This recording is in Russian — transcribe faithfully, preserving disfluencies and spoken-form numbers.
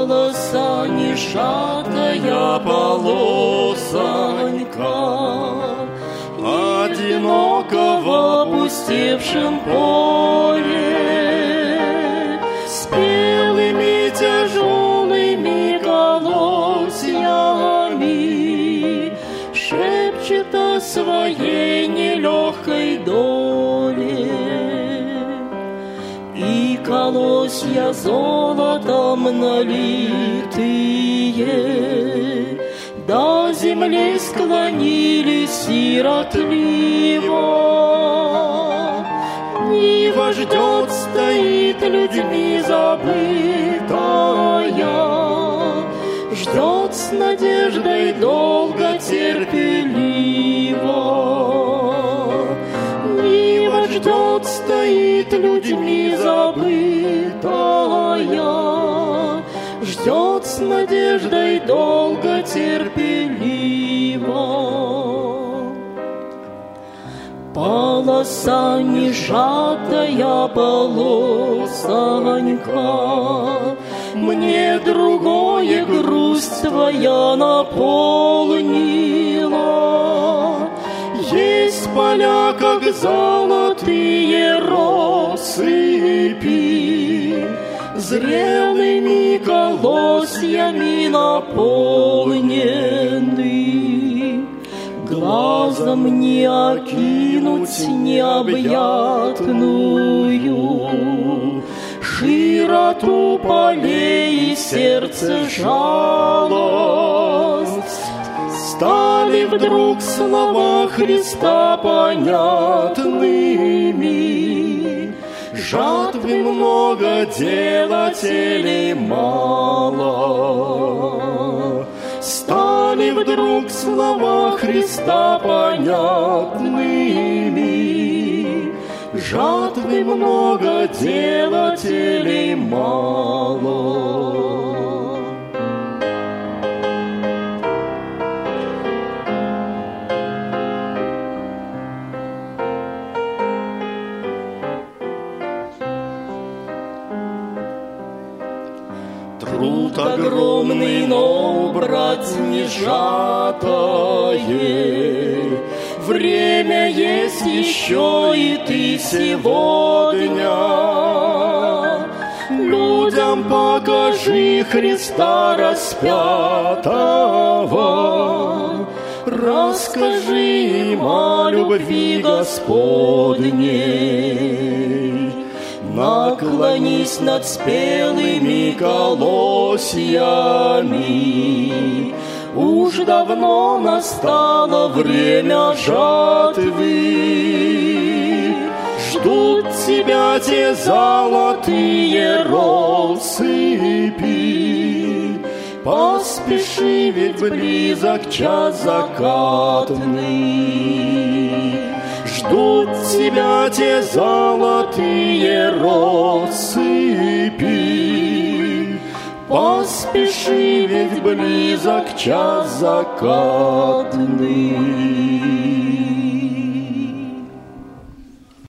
полоса не шаткая полосонька, одиноко в опустевшем поле, спелыми тяжелыми колосьями шепчет о своей нелегкой доле. И колосья золотом налитые до земли склонились сиротливо. Нива ждет, стоит людьми забытая, ждет с надеждой долго терпеливо. Нива ждет, стоит людьми забытая, ждет с надеждой долго терпеливо. Полоса не сжатая полосонька, мне другое грусть твоя наполнила. Есть поля, как золотые россыпи, зрелыми колосьями наполнены. Глазом не окинуть необъятную широту полей и сердце жалость. Стали вдруг слова Христа понятными. Жатвы много, делателей мало. Стали вдруг слова Христа понятными. Жатвы много, делателей мало. Труд огромный, но брать не сжатое. Время есть еще и ты сегодня. Людям покажи Христа распятого. Расскажи им о любви Господней. Наклонись над спелыми колосьями. Уж давно настало время жатвы. Ждут тебя те золотые россыпи. Поспеши, ведь близок час закатный. Ждут тебя те золотые россыпи. Поспеши, ведь близок час закатный.